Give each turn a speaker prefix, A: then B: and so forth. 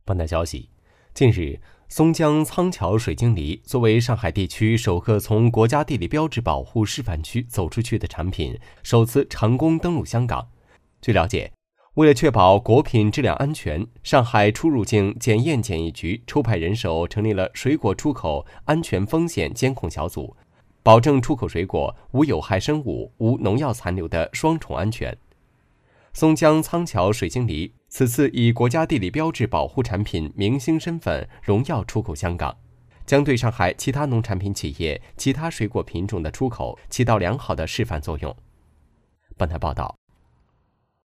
A: 本台消息，近日，松江仓桥水晶梨作为上海地区首个从国家地理标志保护示范区走出去的产品，首次成功登陆香港。据了解，为了确保果品质量安全，上海出入境检验检疫局抽派人手成立了水果出口安全风险监控小组，保证出口水果无有害生物、无农药残留的双重安全。松江仓桥水晶梨此次以国家地理标志保护产品明星身份荣耀出口香港，将对上海其他农产品企业、其他水果品种的出口起到良好的示范作用。本台报道。